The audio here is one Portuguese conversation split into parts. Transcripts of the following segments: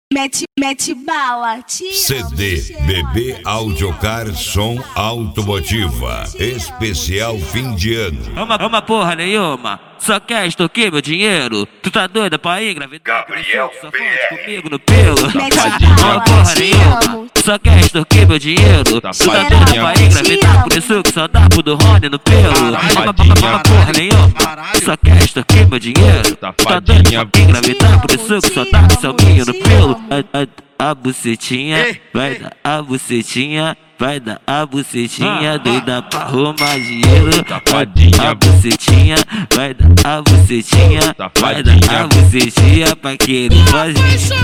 Mete bala, CD BB Audiocar Som Automotiva Especial fim de ano. Uma porra nenhuma, só quer extorquir meu dinheiro. Tu tá doida pra engravidar? Gabriel Só BR. fode comigo no pelo. Uma porra te nenhuma, amo. só quer extorquir meu dinheiro. Tu tá doida pra engravidar? Por isso que só dá pro do Rony no pelo. Uma porra nenhuma, só quer extorquir meu dinheiro. Tu tá doida pra engravidar? Por isso que só dá pro seu minho no pelo. A bucetinha, vai dar a bucetinha, vai dar a bucetinha, doida pra arrumar dinheiro. A bucetinha, vai dar a bucetinha, vai dar a bucetinha pra querer fazer.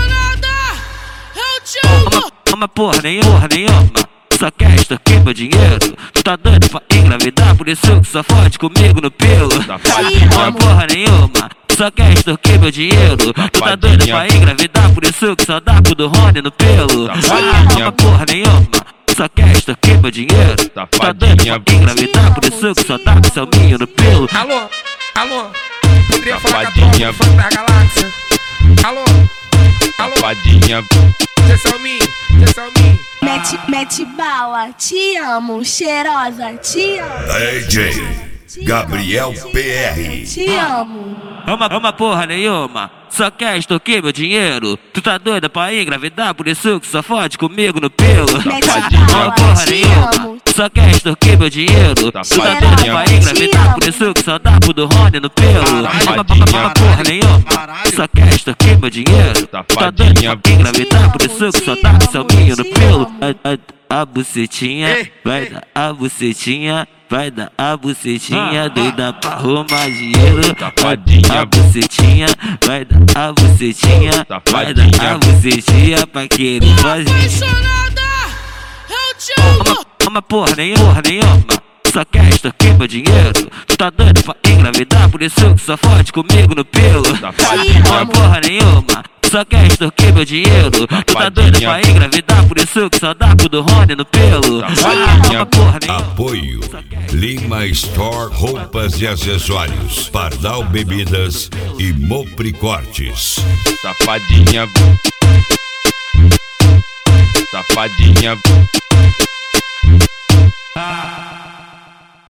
Uma porra nenhuma, só quer extorquir meu dinheiro. Tu tá doido pra engravidar, por isso que só fode comigo no pelo. Uma porra nenhuma, só quer extorquir meu dinheiro. Tu tá doido pra engravidar, por isso que só dá pro do Rony no pelo. Uma porra nenhuma, só quer extorquir meu dinheiro. Tu tá doido pra engravidar, por isso que só dá pro seu minho no pelo. Alô, poderia falar com a tropa do funk da galáxia? Alô, Safadinha, Jessalmin. Mete bala, te amo, cheirosa, te amo. DJ Gabriel PR. Te amo. Uma porra nenhuma, só quer extorquir meu dinheiro. Tu tá doida pra engravidar, por isso que só fode comigo no pelo. Uma porra nenhuma, só quer extorquir meu dinheiro. Tu tá doida pra engravidar, por isso que só dá pro do Rony no pelo. Uma porra nenhuma, só quer extorquir meu dinheiro. Tu tá doida pra engravidar, por isso que só dá pro seu minho no pelo. A bucetinha, vai dar a bucetinha, vai dar a bucetinha, doida pra arrumar dinheiro. A bucetinha, vai dar a bucetinha, vai dar a bucetinha pra querer fazer. Uma porra nenhuma, só quer extorquir meu dinheiro. Tu tá doido pra engravidar, por isso que só fode comigo no pelo. Uma porra nenhuma, só quer extorquir meu dinheiro. Tu tá doido pra engravidar, por isso que só dá pro do Rony no pelo. Uma porra nenhuma. Apoio Lima Store Roupas e Acessórios, Pardal Bebidas e Mopri Cortes. safadinha, safadinha.